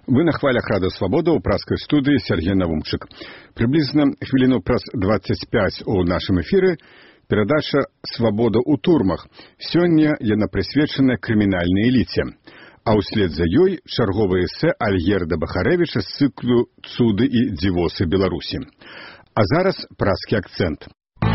Вы на хвалях Рада Свабода ў праскай студыі Сергей Навумчык. Прыблізна хвіліну праз 25 у нашым эфіры перадача «Свабода ў турмах». Сёння яна прысвечана крымінальнай эліце. А ўслед за ёй чарговае эсэ Альгерда Бахарэвіча з цыклу «Цуды і дзівосы Беларусі». А зараз праскі акцэнт.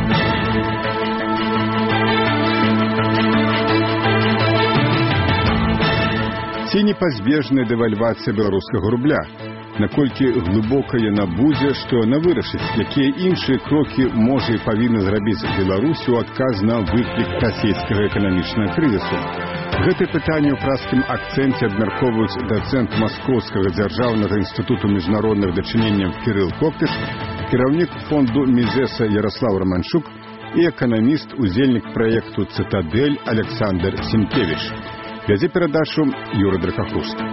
Ці непазбежная дэвальвацыя беларускага рубля? Наколькі глыбока яна будзе, што яна вырашыць, якія іншыя крокі можа і павінна зрабіць Беларусь у адказ на выклік расійскага эканамічнага крызісу? Гэтае пытанне ў праскім акцэнце абмяркоўваюць дацэнт Маскоўскага дзяржаўнага інстытуту міжнародных дачыненняў Кірыл Коктыш, кіраўнік фонду Мізеса Ярослав Романчук і эканаміст, удзельнік праекту «Цытадэль» Александр Сенкевич. Вядзе перадачу Юра Дракахрускі.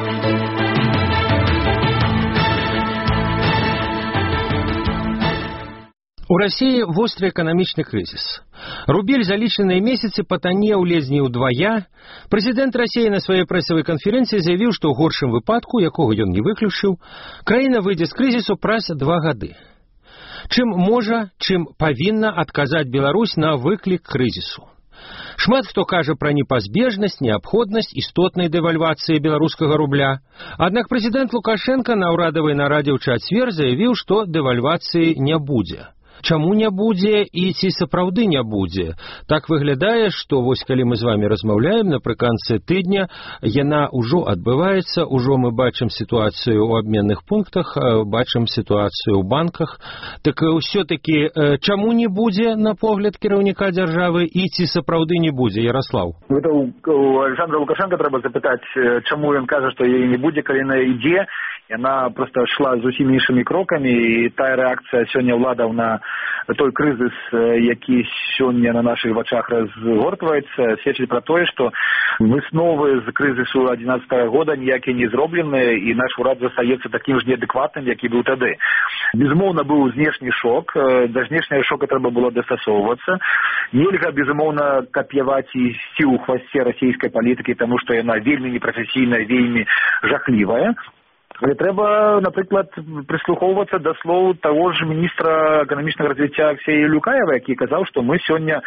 У России вострый экономичный кризис. Рубель за лічаныя месяцы патанеў ледзь не ўдвая. Прэзідэнт России на сваёй прэсавай канферэнцыі заявіў, што ў горшым выпадку, якога ён не выключыў, краіна выйдзе з крызісу праз 2 гады. Чым можа, чым павінна адказаць Беларусь на выклік крызісу? Шмат хто кажа пра непазбежнасць, неабходнасць істотнай дэвальвацыі беларускага рубля. Аднак прэзідэнт Лукашенко на ўрадавай нарадзе ў чацвер заявіў, што дэвальвацыі не будзе. Чаму не будзе і ці сапраўды не будзе? Так выглядае, што вось калі мы з вами размаўляем напрыканцы тыдня, яна ўжо адбываецца, ўжо мы бачым сітуацыю ў абменных пунктах, бачым сітуацыю ў банках. Так ўсё-такі чаму не будзе на погляд кіраўніка дзяржавы і ці сапраўды не будзе, Ярослав? Гэта у Александра Лукашенко трэба запытаць, чаму ён кажа, што яе не будзе, калі яна ідзе. Яна просто шла зусім іншымі крокамі, і тая рэакцыя сёння ўладаў на той крызіс, які сёння на нашых вачах разгортваецца, сведчыць пра тое, што высновы з крызісу 2011 года ніякія не зроблены, і наш урад застаецца такім ж неадэкватным, які быў тады. Безумоўна, быў знешні шок, да знешняга шока трэба было дастасоўвацца. Нельга, безумоўна, кап'яваць і ісці ў хвасце расійскай палітыкі, таму што яна вельмі непрафесійная, вельмі жахлівая. Але трэба, напрыклад, прыслухоўвацца да слоў таго ж міністра эканамічнага развіцця Алексея Люкаева, які казаў, што мы сёння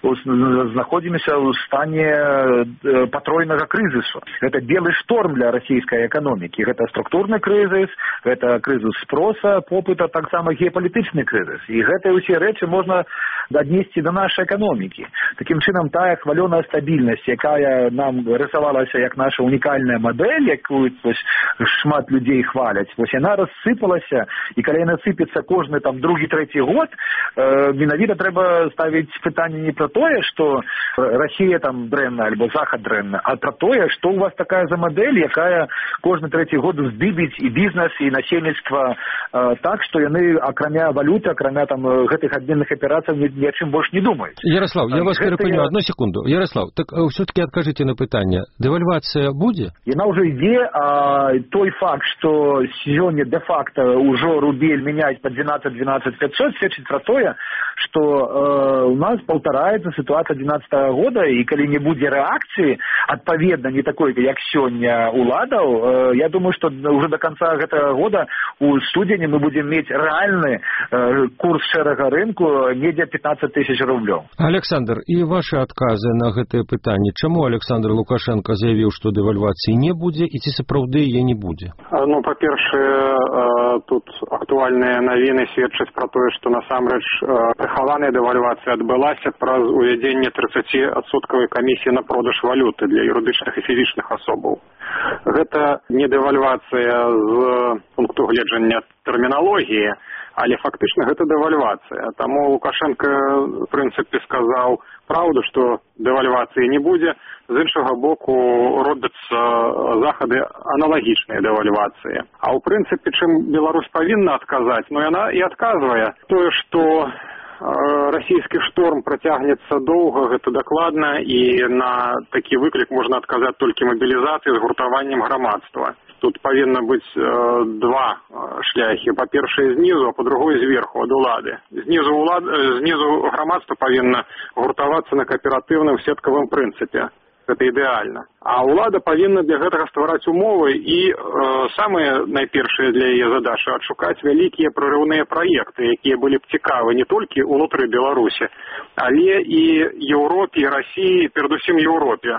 знаходзімся ў стане патройнага крызісу. Гэта белы шторм для расійскай эканомікі. Гэта структурны крызіс, гэта крызіс спроса, попыта, таксама геапалітычны крызіс. І гэтыя ўсе рэчы можна аднесці да нашай эканомікі. Такім чынам, тая хвалёная стабільнасць, якая нам рысавалася як наша унікальная мадэль, якую шмат людей хваляць. Вось яна рассыпалася, і калі яна сыпецца кожны там другі, трэці год, менавіта трэба ставіць пытанне не пра тое, што Расія там дрэнна альбо Захад дрэнна, а пра тое, што ў вас такая за мадэль, якая кожны трэці год здыбіць і бізнес, і насельніцтва так, што яны акрамя валюты, акрамя там гэтых абменных аперацый ні о чым больш не думаюць. Ярослав, я вас перапыню одну секунду. Ярослав, так все-таки адкажыце на пытанне. Дэвальвацыя будзе? Яна ўжо ідзе, а той факт, што сёння де-факта ўжо рубель мяняць па 12-500, сведчыць пра тое, што у нас паўтараецца сітуацыя 2011 года, і калі не будзе рэакцыі, адпаведна не такой, як сёння уладаў, я думаю, што ўжо до конца гэтага года у студзені мы будзем мець рэальны курс шэрага рынку недзе 15 тысяч рублёў. Александр, і ваши адказы на гэтае пытанне. Чаму Александр Лукашенко заявіў, што дэвальвацыі не будзе, і ці сапраўды яе не будзе? Ну, па-першае, тут актуальныя навіны сведчаць пра тое, што насамрэч прыхаваная дэвальвацыя адбылася праз увядзенне 30% камісіі на продаж валюты для юрыдычных і фізічных асобаў. Гэта не дэвальвацыя з пункту гледжання тэрміналогіі, але фактычна гэта дэвальвацыя. Таму Лукашенко, в прынцыпе, сказаў праўду, што дэвальвацыі не будзе. З іншага боку, робяцца захады аналагічныя дэвальвацыі. А ў прынцыпе, чым Беларусь павінна адказаць? Ну, яна і адказвае. Тое, што расійскі шторм працягнецца доўга, гэта дакладна, і на такі выклік можна адказаць толькі мабілізацыяй, згуртаваннем грамадства. Тут павінна быць два шляхі. Па-першае, знізу, а па-другое, зверху, ад улады. Знізу грамадства павінна гуртавацца на кааператыўным сеткавым прынцыпе. гэта ідэальна. А ўлада павінна для гэтага ствараць умовы і самыя найпершыя для яе задачы адшукаць вялікія прарыўныя праекты, якія былі б цікавы не толькі ўнутры Беларусі, але і Еўропе, Расіі, перадусім Еўропе.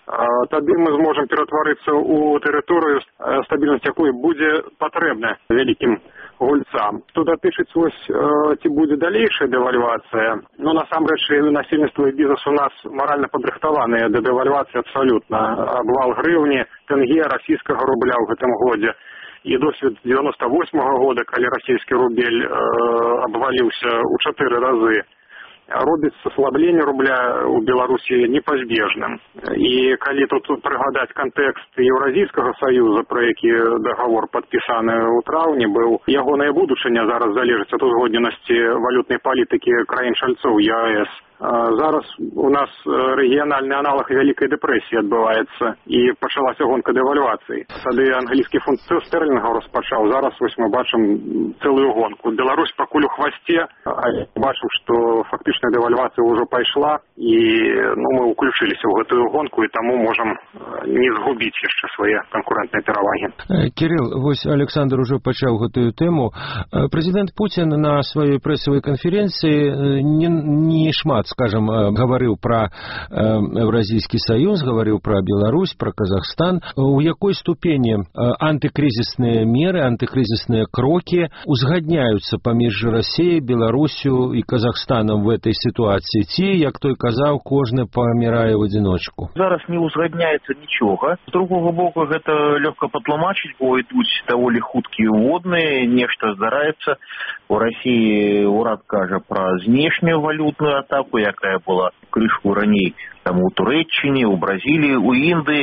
Тады мы зможам ператварыцца ў тэрыторыю, стабільнасць якой будзе патрэбна вялікім гульцам. Што датычыць ці будзе далейшая дэвальвацыя, насамрэч насельніцтва і бізнес у нас маральна падрыхтаваныя да дэвальвацыі абсалютна. Абвал грыўні, тэнге, расійскага рубля ў гэтым годзе. І досвед 98-го года, калі расійскі рубель абваліўся ў 4 разы. Робіць аслабленне рубля ў Беларусі непазбежным. І калі тут прыгадаць кантэкст Еўразійскага саюза, пра які дагавор падпісаны ў траўні быў, ягоная будучыня зараз залежыць ад узгодненасці валютнай палітыкі краін-чальцоў ЕАЭС. Зараз у нас рэгіянальны аналаг вялікай дэпрэсіі адбываецца і пачалася гонка дэвальвацыі. Тады англійскі фунт стэрлінгаў распачаў, зараз мы бачым цэлую гонку. Беларусь пакуль у хвасце, але бачым, што фактычная дэвальвацыя ўжо пайшла і мы ўключыліся ў гэтую гонку і таму можам не згубіць яшчэ свае канкурэнтныя перавагі. Кирилл, вось Александр ужо пачаў гэтую тэму. Прэзідэнт Пуцін на сваёй прэсавай канферэнцыі не шмат, скажем, говорил про Евразийский союз, говорил про Беларусь, про Казахстан. У якой ступени антикризисные меры, антикризисные кроки узгадняются паміж Россией, Беларусью и Казахстаном в этой ситуации? Ці, як той казаў, кожны памірае в одиночку. Зараз не узгадняется ничего. С другого боку, это легко потлумачить, бо идут довольно хуткие водные, нечто здараецца. У России урад кажа про знешнюю валютную атаку, якая была крышку раней там у Туреччине, у Бразилии, у Индии.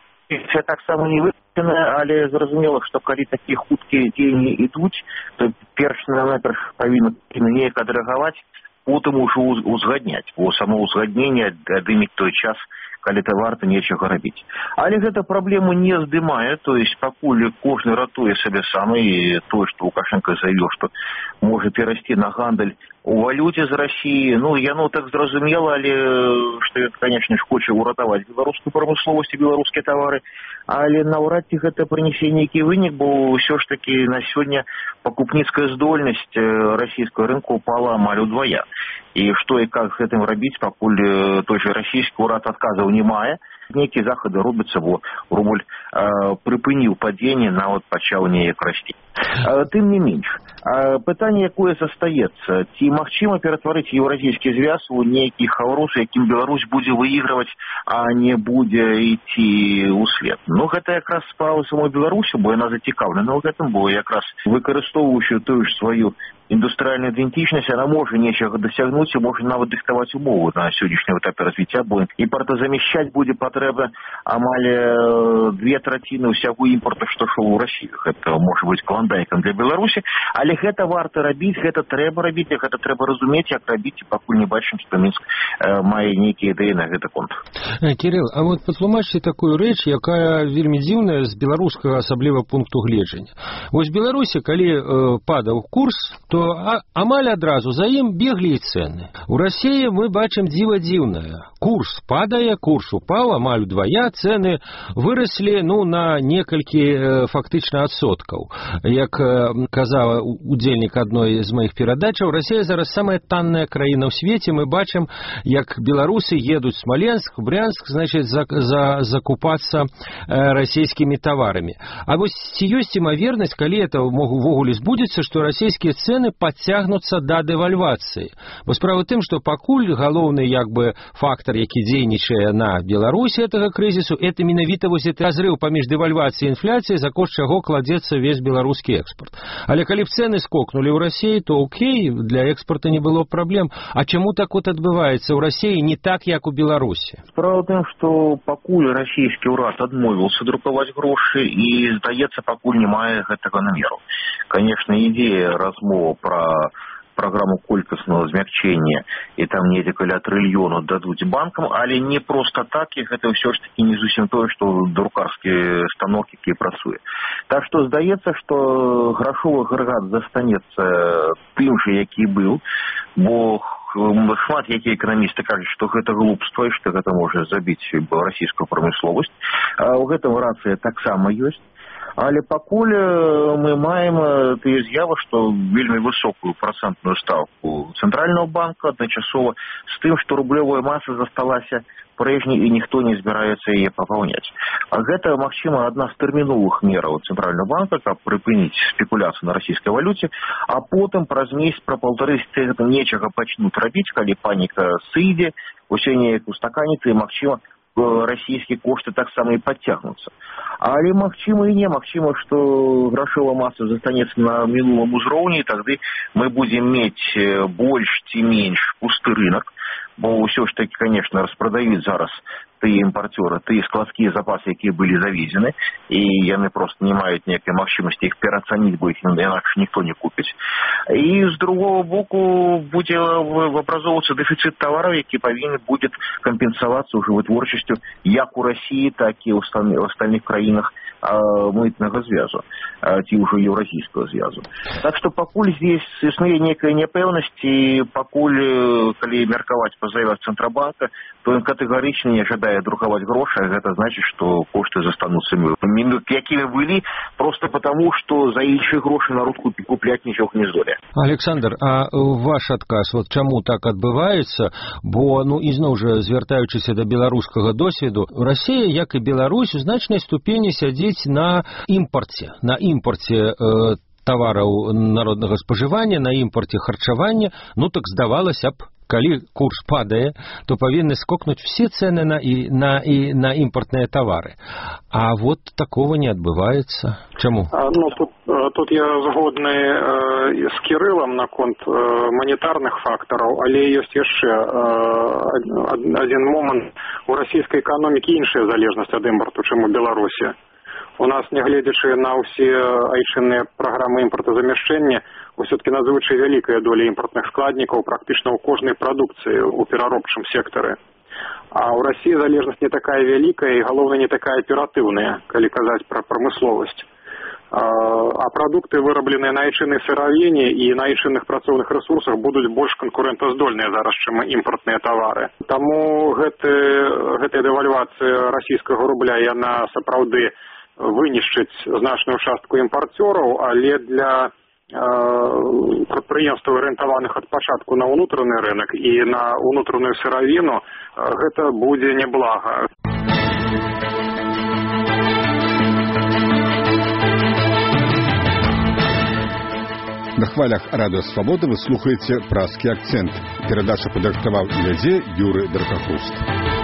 Це так само не выканана, але зразумела, што калі такія хуткія дзеянні ідуць, то перш-наперш павінна неяк адрэагаваць, потым ужо узгадняць, бо само ўзгадненне адыміць той час, калі это варта нечага рабіць. Але гэта праблему не здымае, то есть пакуль кожны ратуе сабе сам, і тое, што Лукашенко заявіў, што можа перайсці на гандаль у валюце з Расіі, яно так зразумела, але што ён, канечне ж, хоча ўратаваць беларускую прамысловасць і беларускія тавары, але наўрад ці гэта прынясе нейкі вынік, бо ўсё ж такі на сёння пакупніцкая здольнасць расійскага рынку упала амаль удвая. І што і как з гэтым рабіць, пакуль той же расійскі ўрад адказаў не мае, нейкія захады робяцца, бо рубль прыпыніў падзенне, нават пачаў неяк расці. Тым не менш, пытанне, якое застаецца, ці магчыма ператварыць еўразійскі звяз у нейкі хаўрус, якім Беларусь будзе выігрываць, а не будзе ісці ўслед. Гэта якраз справа самой Беларусі, бо яна зацікаўлена ў гэтым, бо якраз выкарыстоўваючы тую ж сваю індустрыяльную ідэнтычнасць, она можа нечага дасягнуць і можа нават дыктаваць умовы на сённяшнім этапе развіцця, бо імпартазамяшчаць будзе патрэба амаль 2/3 ўсяго імпорту, што шоў у Расію. Гэта можа быць клондайкам для Беларусі, але гэта варта рабіць, гэта трэба рабіць, гэта трэба разумець, як рабіць, і пакуль не бачым, што Мінск мае нейкія ідэі на гэты конт. Кирилл, а вот патлумачце такую рэч, якая вельмі дзіўная з беларускага асабліва пункту гледжання. Вось Беларусі, калі падаў курс, то амаль адразу за ім беглі і цэны. У Расіі мы бачым дзіва дзіўнае. Курс падае, курс упаў амаль удвая, цэны выраслі на некалькі фактычна адсоткаў. Як казала удзельнік адной з маіх перадачаў, Расія зараз самая танная краіна ў свеце. Мы бачым, як беларусы едуць Смоленск, Брянск, значит, закупацца расійскімі таварамі. А вось ці ёсць імавернасць, калі это увогуле збудзецца, што расійскія цэны падцягнуцца да дэвальвацыі? Бо справа ў тым, што пакуль галоўны фактор, які дзейнічае на Беларусі гэтага крызісу, это менавіта вось гэты разрыў паміж дэвальвацыяй і інфляцыяй, за кошт чаго кладзецца весь беларускі экспорт. Але калі б цэны скокнулі ў Расіі, то окей, для экспорта не было праблем. А чаму так вот адбываецца ў Расіі не так, як у Беларусі? Справа ў тым, што пакуль расійскі ўрад адмовіўся друкаваць грошы і, здаецца, пакуль не мае гэтага намеру. Конечно, ідея размова пра программу колькостного змягчения, и там недзе каля трыльёну дадуць банкам, але не просто так, і гэта ўсё ж таки не зусім тое, што друкарскі станок, які працуе. Так што здаецца, што грашовы агрэгат застанецца тым же, які быў, бо шмат якія эканамісты кажуць, што гэта глупства і што гэта можа забіць расійскую прамысловасць. У гэтым рацыя таксама ёсць. Але пакуль мы маем тыя з'явы, што вельмі высокую працэнтную стаўку цэнтральнага банка адначасова з тым, што рублёвая маса засталася прэжняй і ніхто не збіраецца яе папаўняць. А гэта, магчыма, адна з тэрміновых мераў цэнтральнага банка, каб прыпыніць спекуляцыю на расійскай валюце, а потым праз месяц, пра паўтары нечага пачнуць рабіць, калі паніка сыдзе, усё неяк устаканіцца і, магчыма, расійскія кошты таксама і падцягнуцца. Але магчыма і не, магчыма, што грашовая маса застанецца на мінулым узроўні, і тады мы будзем мець больш ці менш пусты рынок, бо ўсё ж такі, конечно, распрадаюць зараз тыя імпарцёры, тыя складскія запасы, якія былі завезены, і яны просто не маюць ніякай магчымасці іх пераацаніць, бо іх інакш ніхто не купіць. І з другого боку будзе абразоўвацца дэфіцыт тавараў, які павінен будзе кампенсавацца ўжо вытворчасцю як у Расіі, так і ў астальных краінах мытнага звязу, ці ўжо еўразійскага звязу. Так што пакуль здесь існуе некая няпэўнасць, і пакуль, калі меркаваць па заявах Цэнтрабанка, то ён катэгарычна не жадае друкаваць грошы, а гэта значыць, што кошты застануцца якімі былі, просто потому, што за іншыя грошы народ купляць нічога не здолее. Александр, а ваш адказ, вот чаму так адбываецца? Бо, ізноў жа, звяртаючыся да беларускага досведу, Расія, як і Беларусь, у значнай ступені сядзіць на імпарце тавараў народнага спажывання, на імпарце харчавання. Так здавалася б, калі курс падае, то павінны скокнуць все цены на імпартныя тавары. А вот такого не адбываецца. Чаму? Тут я згодны з Кірылам наконт манетарных фактараў, але ёсць яшчэ адзін момант. У расійскай эканомікі іншая залежнасць ад імпарту, чым у Беларусі. У нас, нягледзячы на ўсе айчынныя праграмы імпартазамяшчэння, ўсё-такі надзвычай вялікая доля імпартных складнікаў практычна ў кожнай прадукцыі ў пераробчым сектары. А ў Расіі залежнасць не такая вялікая і, галоўна, не такая аператыўная, калі казаць пра прамысловасць. А прадукты, вырабленыя на айчыннай сыравіне і на айчынных працоўных рэсурсах, будуць больш канкурэнтаздольныя зараз, чым імпартныя тавары. Таму гэтая дэвальвацыя расійскага рубля, яна сапраўды вынішчыць значную частку імпарцёраў, але для прадпрыемстваў, арыентаваных ад пачатку на ўнутраны рынок і на ўнутраную сыравіну, гэта будзе няблага. На хвалях Радыё Свабода вы слухаеце «Празкі акцэнт». Перадача падрыхтаваў і вядзе Юрый Дракахуст.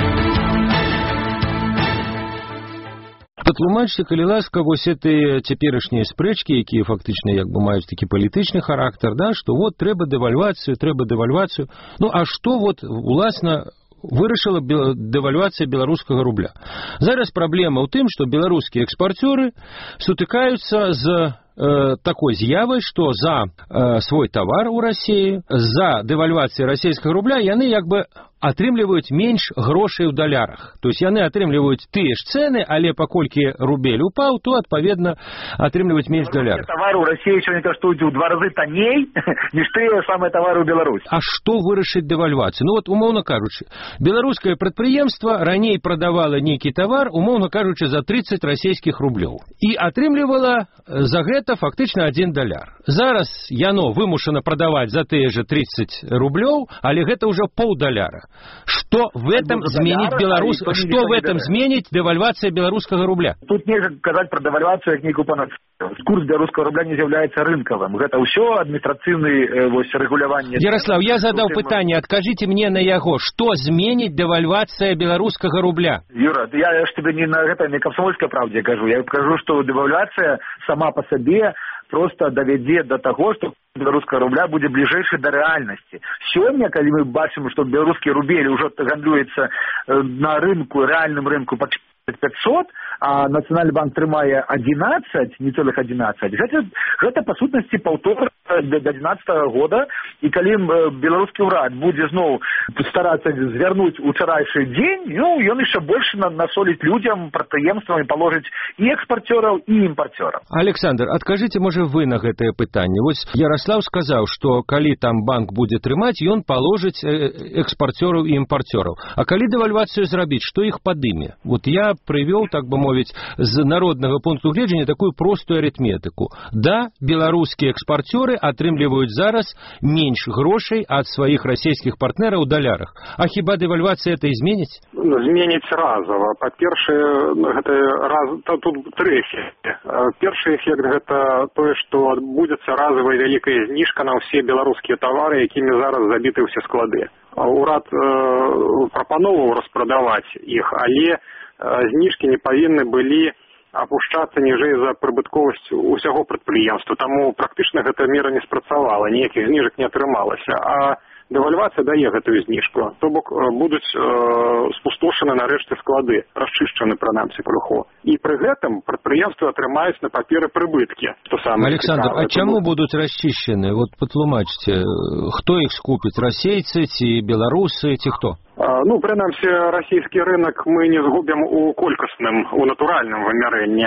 Патлумачце, калі ласка, вось гэтыя цяперашнія спрэчкі, якія фактычна маюць такі палітычны характар, што трэба дэвальвацыю. А што уласна вырашыла дэвальвацыя беларускага рубля? Зараз праблема ў тым, што беларускія экспарцёры сутыкаюцца з такой з'явай, што за свой тавар у Расіі, за дэвальвацыю расійскага рубля яны атрымліваюць менш грошай у далярах. То есть яны атрымліваюць тыя ж цэны, але паколькі рубель упаў, то, адпаведна, атрымліваюць менш далярах. Тавары ў Расіі сёння каштуюць у 2 разы танней, ніж тыя самыя тавары ў Беларусі. А што вырашыць дэвальвацыю? Умоўна кажучы, беларускае прадпрыемства раней прадавала нейкі тавар, умоўна кажучы, за 30 расійскіх рублёў. І атрымлівала за гэта фактычна $1. Зараз яно вымушана прадаваць за тыя же 30 рублёў, але гэта ўжо $0,5. Что в этом зменить Что в этом зменить девальвация белорусского рубля? Тут нельзя сказать про девальвацию як нейкую панацею. Курс белорусского рубля не з'яўляецца рынкавым. Гэта ўсё адміністрацыйны рэгуляванне. Ярослав, я задаў пытанне, адкажите мне на яго, што зменіць девальвацыя беларускага рубля? Юра, я ж тебе не на гэта не камсомольскай правде кажу. Я кажу, што девальвацыя сама по сабе просто давядзе до таго, што беларускага рубля будзе бліжэйшы да рэальнасці. Сёння, калі мы бачым, што беларускі рубель ужо гандлюецца на рынку, рэальным рынку 500, а Нацыянальны банк трымае 11, не целых 11, гэта па сутнасці 1,5 до 2011 года, і калі беларускі ўрад будзе зноў старацца звярнуць учарайшы дзень, ён яшчэ больш насоліць людзям, прадпрыемствам і паложыць і экспарцёраў, і імпарцёраў. Александр, адкажыце, можа, вы на гэтае пытанне. Вось Ярослав сказаў, што калі там банк будзе трымаць, ён паложыць экспарцёраў і імпарцёраў. А калі дэвальвацыю зрабіць, што іх падыме? Вот я прывёў, так бы мовіць, з народнага пункту гледжання такую простую арытметыку. Да, беларускія экспарцёры атрымліваюць зараз менш грошай ад сваіх расійскіх партнераў у далярах. А хіба дэвальвацыя это изменіць? Зменіць разова. Па-першае, тут тры эфекты. Першы эфект гэта тое, што адбудзецца разовая вялікая зніжка на ўсе беларускія тавары, якімі зараз забіты ўсе склады. Урад прапановаў распрадаваць іх, але зніжкі не павінны былі апушчацца ніжэй за прыбытковасць усяго прадпрыемства. Таму практычна гэта мера не спрацавала, ніякіх зніжак не атрымалася. А дэвальвацыя дае гэтую зніжку. То бок будуць спустошаны нарэшце склады, расчышчаны прынамсі крыху. І пры гэтым прадпрыемствы атрымаюць на паперы прыбыткі. Александр, а чаму будуць расчышчаны? Вот патлумачце, хто іх скупіць? Расейцы ці беларусы ці хто? Прынамсі, расійскі рынок мы не згубім у колькасным, у натуральным вымярэнні,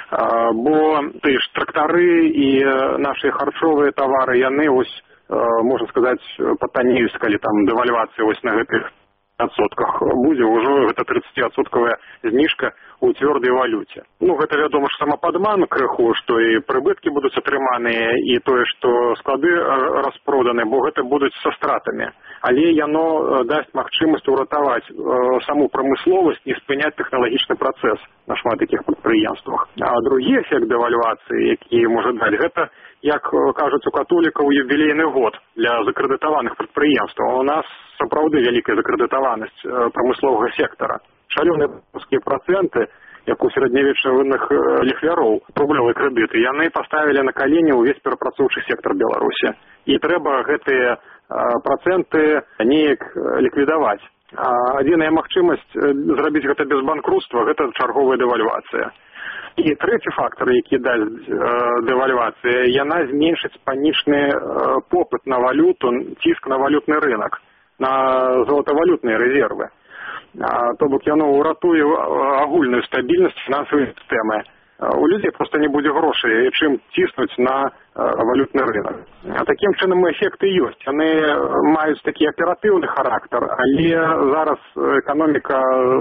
бо тыя ж трактары і нашы харчовыя тавары, яны можна сказаць, патанеюць, калі там дэвальвацыя на гэтых адсотках будзе, ўжо гэта 30% зніжка у цвёрдай валюце. Гэта, вядома ж, самападман крыху, што і прыбыткі будуць атрыманыя, і тое, што склады распроданы, бо гэта будуць са стратамі. Але яно дасць магчымасць уратаваць саму прамысловасць і спыняць тэхналагічны працэс на шмат такіх прадпрыемствах. А другі эфект дэвальвацыі, які можа даць, гэта, як кажуць у католікаў, юбілейны год для закрэдытаваных прадпрыемстваў. У нас сапраўды вялікая закрэдытаванасць прамысловага сектара. Шалёныя банкаўскія працэнты, як у сярэднявечных ліхвяроў, рублёвыя крэдыты, яны паставілі на калені ўвесь перапрацоўчы сектар Беларусі. І трэба гэтыя працэнты неяк ліквідаваць. Адзіная магчымасць зрабіць гэта без банкруцтва – гэта чарговая дэвальвацыя. І трэці фактор, які дасць дэвальвацыя, яна зменшыць панічны попыт на валюту, ціск на валютны рынок, на золотавалютныя рэзервы. То бок яно ўратуе агульную стабільнасць фінансавай сістэмы. У людзей проста не будзе грошай, чым ціснуць на валютны рынок. Такім чынам эфекты ёсць. Яны маюць такі аператыўны характар, але зараз эканоміка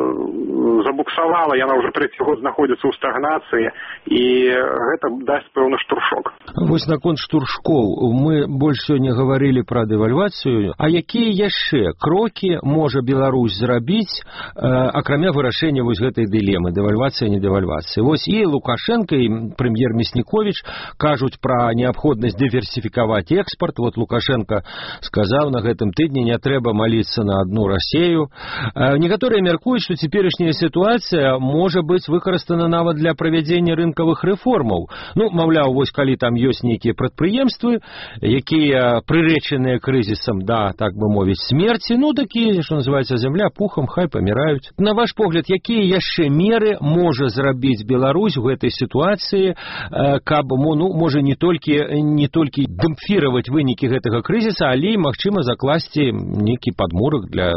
забуксавала, яна ўжо 3-й год знаходзіцца ў стагнацыі, і гэта дасць пэўны штуршок. Вось наконт штуршкоў. Мы больш сёння гаварылі пра дэвальвацыю. А якія яшчэ крокі можа Беларусь зрабіць, акрамя вырашэння вось гэтай дылемы, дэвальвацыя, не дэвальвацыя? Вось і Лукашенко, і прэм'ер Мясніковіч кажуць пра неабходнасць дыверсіфікаваць экспорт. Вот Лукашенко сказаў на гэтым тыдні, не трэба маліцца на адну Расею. Некаторыя мяркуюць, што цяперашняя сітуацыя можа быць выкарыстана нават для правядзення рынкавых рэформаў. Маўляў, вось калі там ёсць нейкія прадпрыемствы, якія прырэчаныя крызісам, да, так бы мовіць, смерці, такія, што называецца, зямля пухам, хай паміраюць. На ваш погляд, якія яшчэ меры можа зрабіць Беларусь у гэтай сітуацыі, каб, можа, не толькі дэмпфіраваць вынікі гэтага крызіса, але і, магчыма, закласці нейкі падмурак для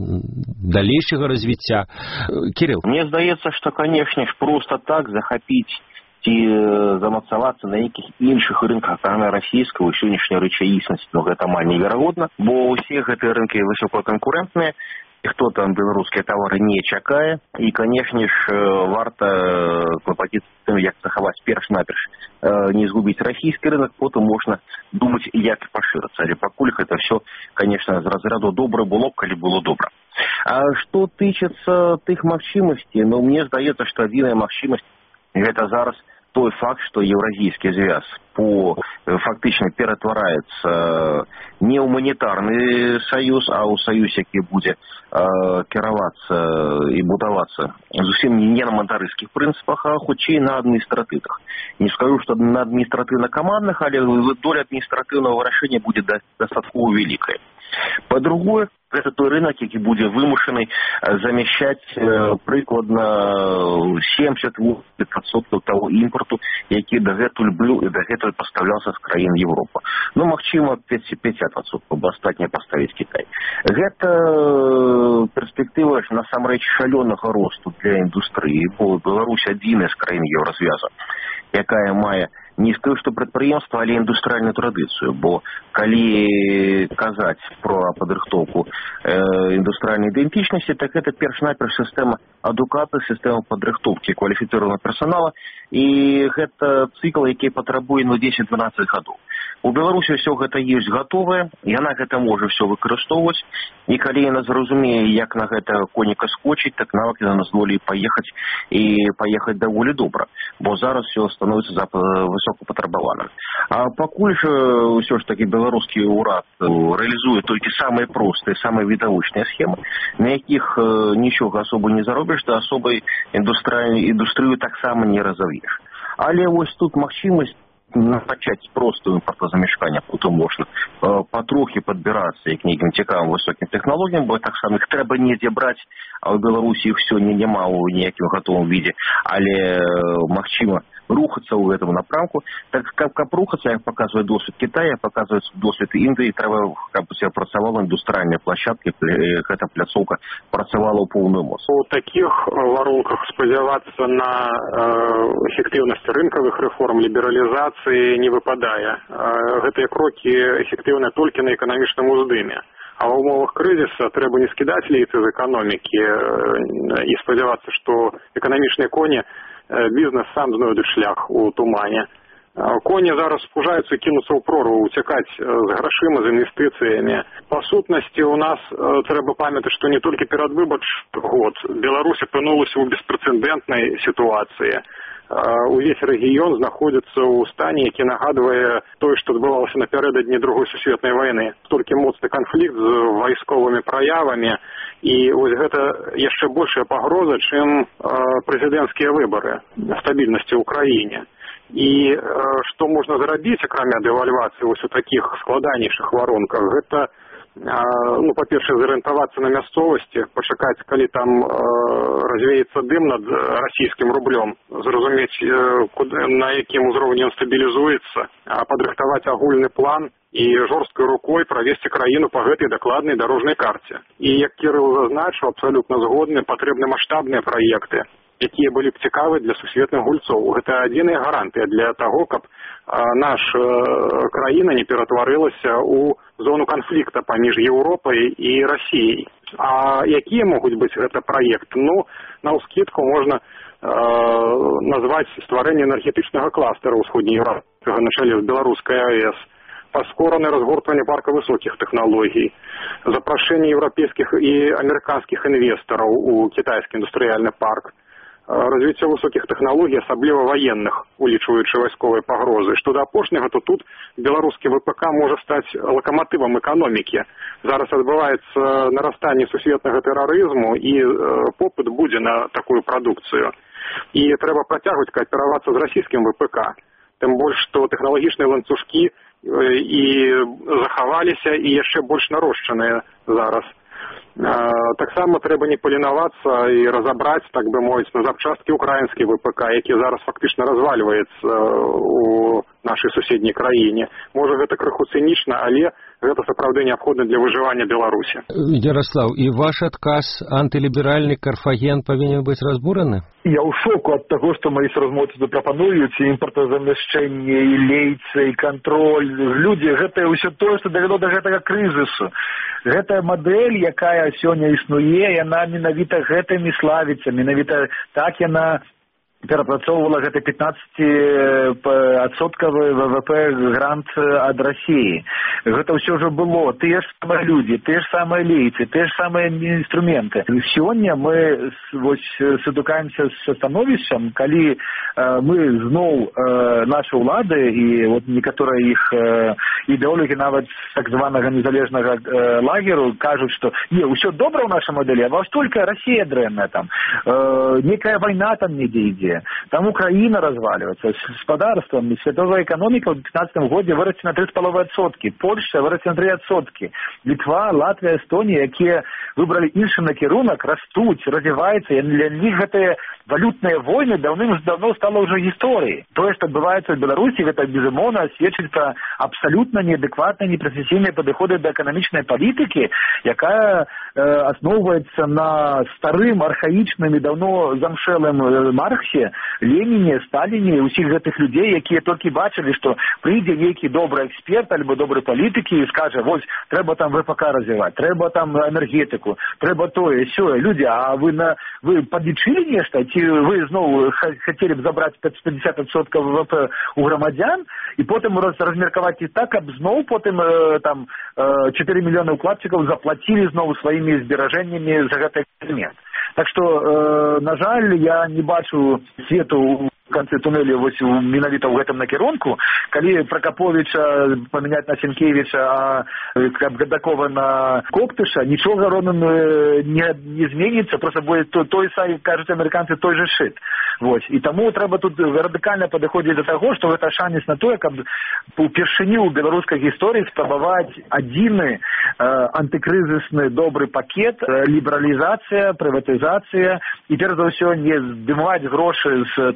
далейшага развіцця. Кирилл. Мне здаецца, што, канешне ж, проста так захапіць ці замацавацца на нейкіх іншых рынках, акрамя расійскага, сённяшняй рэчаіснасці, гэта амаль неверагодна, бо ўсе гэтыя рынкі высокаканкурэнтныя, хто там беларускія тавары не чакае, і, канешне ж, варта клапаціцца тым, як захаваць перш-наперш, не згубіць расійскі рынок, потым можна думаць, як пашырацца. Але пакуль гэта ўсё, канешне, з разряду добра было, калі было добра. А што тычыцца тых магчымасцей, мне здаецца, што адзіная магчымасць гэта зараз той факт, што Еўразійскі звяз фактычна ператвараецца не ў манетарны саюз, а ў саюз, які будзе кіравацца і будавацца зусім не на манетарыйскіх прынцыпах, а хутчэй на адміністратыўных. Не скажу, што на адміністратыўна-камандных, але доля адміністратыўнага вырашэння будзе дастаткова вялікая. Па-другое, гэта той рынок, які будзе вымушаны замяшчаць прыкладна 70% таго імпарту, які дагэтуль быў і дагэтуль пастаўляўся з краін Европы. Ну, магчыма, 50%, бо астатняе паставіць Кітай. Гэта перспектыва насамрэч шалёнага росту для індустрыі, бо Беларусь адзіная з краін Еўразвяза, якая мае не скажу, што прадпрыемства, але індустрыяльную традыцыю, бо калі казаць про падрыхтоўку індустрыяльнай ідэнтычнасці, так гэта перш-наперш сістэма адукацыі, сістэма падрыхтоўкі кваліфіцыраванага персанала, і гэта цыкл, які патрабуе 10-12 гадоў. У Беларусі ўсё гэта ёсць гатовае, яна гэта можа ўсё выкарыстоўваць, і калі яна зразумее, як на гэта коніка скочыць, так нават яна здолее паехаць і паехаць даволі добра, бо зараз ўсё становіцца высокапатрабаваным. А пакуль жа ўсё ж такі беларускі ўрад рэалізуе толькі самыя простыя, самыя відавочныя схемы, на якіх нічога асоба не заробіш, да асобай індустрыю таксама не разав'еш. Але вось тут магчымасць пачаць простую імпартазамяшкання, потым можна патрохі падбірацца як нейкім цікавым высокім тэхналогіям, бо таксама іх трэба недзе браць, а ў Беларусі іх сёння няма ў ніякім гатовым відзе, але магчыма рухацца ў гэтым напрамку. Так, каб рухацца, як паказвае досвед Китая, паказвае досвед Індыі, трэба, каб усе працавала індустрыяльная площадка, гэта пляцоўка працавала ў поўную моц. У такіх варунках спадзявацца на эфектыўнасць рынкавых рэформ, лібералізацыі не выпадае. Гэтыя крокі эфектыўныя толькі на эканамічным уздыме. А ў умовах крызіса трэба не скідаць лейцы з эканомікі і спадзявацца, што эканамічныя коні бізнес сам знойдзе шлях у тумане. Коні зараз спужаюцца і кінуцца ў прорву, уцякаць з грашыма, з інвестыцыямі. Па сутнасці у нас трэба памятаць, што не толькі перадвыбарчы год Беларусь апынулася ў беспрэцэдэнтнай сітуацыі. Увесь рэгіён знаходзіцца ў стане, які нагадвае тое, што адбывалася напярэдадні Другой сусветнай вайны. Толькі моцны канфлікт з вайсковымі праявамі, і вось гэта яшчэ большая пагроза, чым прэзідэнцкія выбары стабільнасці ў краіне. І што можна зрабіць, акрамя дэвальвацыі вось у такіх складанейшых варунках, гэта па-першае, зарыентавацца на мясцовасці, пачакаць, калі там развеецца дым над расійскім рублём, зразумець, на якім узроўні ён стабілізуецца, падрыхтаваць агульны план і жорсткай рукой правесці краіну па гэтай дакладнай дарожнай карце. І, як Кірыл зазначыў, абсалютна згодны, патрэбны маштабныя праекты, якія былі б цікавы для сусветных гульцоў. Гэта адзіная гарантыя для таго, каб наша краіна не ператварылася ў зону канфлікта паміж Еўропай і Расіяй. А якія могуць быць гэта праекты? Наўскідку можна назваць стварэнне энергетычнага кластера ўсходнееўрапейскага на чале з беларускай АЭС, паскораны разгортванне парка высокіх тэхналогій, запрашэнне еўрапейскіх і амерыканскіх інвестараў у кітайскі індустрыяльны парк, развіццё высокіх тэхналогій, асабліва ваенных, улічваючы вайсковыя пагрозы. Што да апошняга, то тут беларускі ВПК можа стаць лакаматывам эканомікі. Зараз адбываецца нарастанне сусветнага тэрарызму, і попыт будзе на такую прадукцыю. І трэба працягваць кааперавацца з расійскім ВПК. Тым больш, што тэхналагічныя ланцужкі і захаваліся, і яшчэ больш нарошчаныя зараз. Таксама трэба не паленавацца і разабраць, так бы мовіць, на запчасткі украінскі ВПК, які зараз фактычна развальваецца у нашай суседняй краіне. Можа, гэта крыху цынічна, але гэта сапраўды неабходна для выжывання Беларусі. Ярослав, і ваш адказ антыліберальны Карфаген павінен быць разбураны? Я ў шоку ад таго, што мои сразмоўцы прапануюць, і імпартазамяшчэнне, і лейцы, і кантроль. Людзі, гэта ўсё тое, што давяло да гэтага крызісу. Гэтая мадэль, якая сёння існуе, яна менавіта гэтымі славіцца, менавіта так яна перапрацоўвала гэта 15% ВВП грант ад Расіі. Гэта ўсё ўжо было. Тыя ж самыя людзі, тыя ж самыя лейцы, тыя ж самыя інструменты. Сёння мы сутыкаемся са становішчам, калі мы зноў нашы ўлады і некаторыя іх ідэолагі нават так званага незалежнага лагеру кажуць, што не, ўсё добра ў нашай мадэлі, а вось толькі Расія дрэнная там. Некая вайна там недзе ідзе. Грузия, там Украина разваливается, с господарством, световая экономика в 2015 году вырасти на 3,5%, Польша вырасти на 3%, Литва, Латвия, Эстония, якія выбрали іншым накірунак, растуць, развиваются, и для них гэтые валютные войны давным-давно стало уже историей. То, что отбывается в Беларуси, это, безумовно, свидчыць про абсолютно неадекватные, непрофессиональные подходы до экономичной политики, якая основывается на старым, архаичным и давно замшелым Марксе, Ленине, Сталине, усіх гэтых людей, якія толькі бачили, что прийде некий добрый эксперт, альбо добрый политик и скаже, вот, треба там ВПК развивать, треба там энергетику, треба тое, сёе. Люди, а вы подлічили нешта? Ці вы знову хотели б забрать 50% ВВП у громадян, и потом размерковать и так, каб знову потом там 4 миллиона укладчиков заплатили знову своими збераженнями за гэты эксперимент. Так что, на жаль, я не бачу свету в конце туннеля вось менавіта ў гэтым накірунку. Калі Прокоповича памяняць на Сенкевича, а Гадакова на Коктыша, нічога ровным не зменіцца, просто будет той самый, кажуць амерыканцы, той же шит. Вот. И тому трэба тут радыкальна падыходзіць до таго, што гэта шанец на тое, каб упершыню ў беларускай гісторыі спрабаваць адзіны антыкрызісны добры пакет, лібералізацыя, прыватызацыя, і перш за ўсё не здымаць грошы з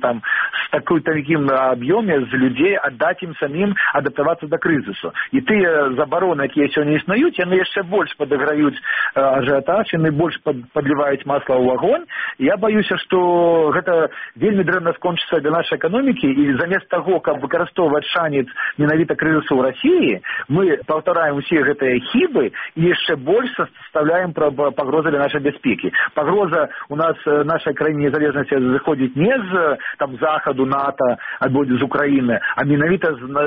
таким объеме з людей, отдать им самим адаптоваться до кризису. И тыя забароны, якія сёння існуюць, яны яшчэ больш падаграюць ажыятаж, яны больш падліваюць масла ў агонь. Я боюся, што гэта вельмі дрэнна скончыцца для нашай эканомікі, і замест таго, каб выкарыстоўваць шанец менавіта крызісу ў Расіі, мы паўтараем усе гэтыя хібы і яшчэ больш составляем пагрозы для нашай бяспекі. Пагроза у нас нашай краіне незалежнасці заходзіць не з Заходу, НАТО, альбо з Украины, а менавіта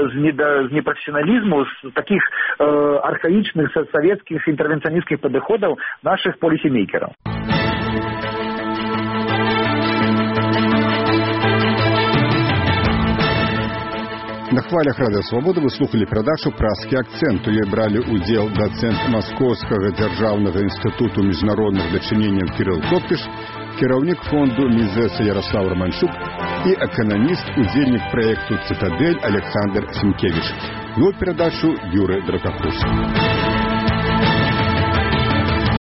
з непрофессионализму, з таких архаичных советских интервенционистских подходов наших полисемейкеров. На хвалях Радыё Свабода вы слухали перадачу «Праскі акцэнт». У ёй бралі ўдзел дацэнт Маскоўскага дзяржаўнага інстытуту міжнародных дачыненняў Кірыл Коктыш, кіраўнік фонду Мізэса Ярослав Романчук і эканаміст, удзельнік праекту «Цытадэль» Александр Сенкевич. Вёў перадачу Юрый Дракахус.